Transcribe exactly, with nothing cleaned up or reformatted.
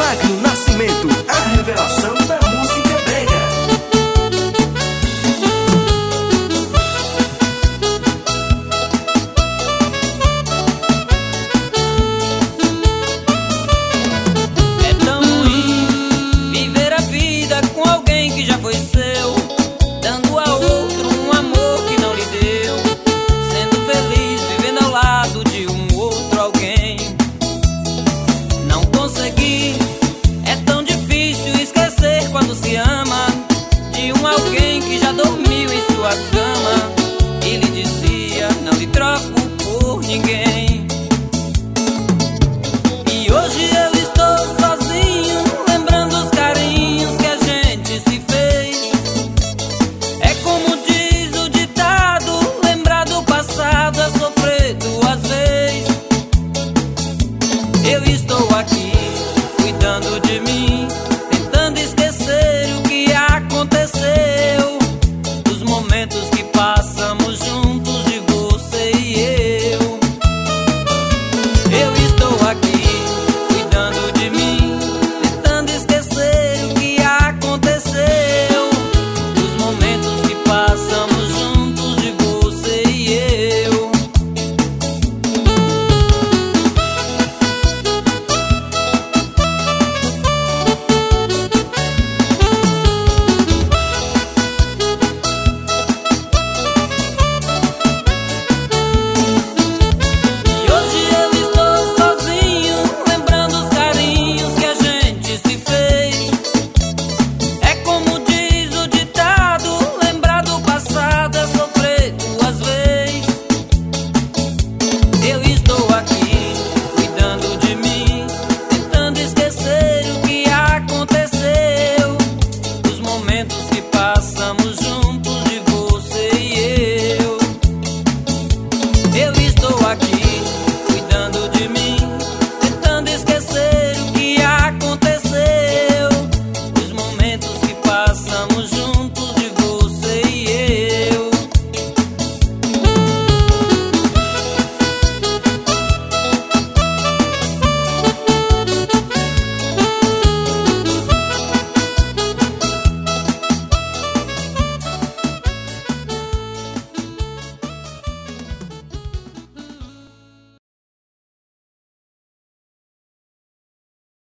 Magno Nascimento, a revelação da música brega. É tão ruim viver a vida com alguém que já foi seu, dando a outro um amor que não lhe deu, sendo feliz vivendo ao lado de um outro alguém. Não consegui, é tão difícil esquecer quando se ama de um alguém que já dormiu em sua cama e lhe dizia: não lhe troco por ninguém. E hoje eu estou sozinho, lembrando os carinhos que a gente se fez. É como diz o ditado: lembrar do passado é sofrer duas vezes. Eu estou aqui cuidando de mim,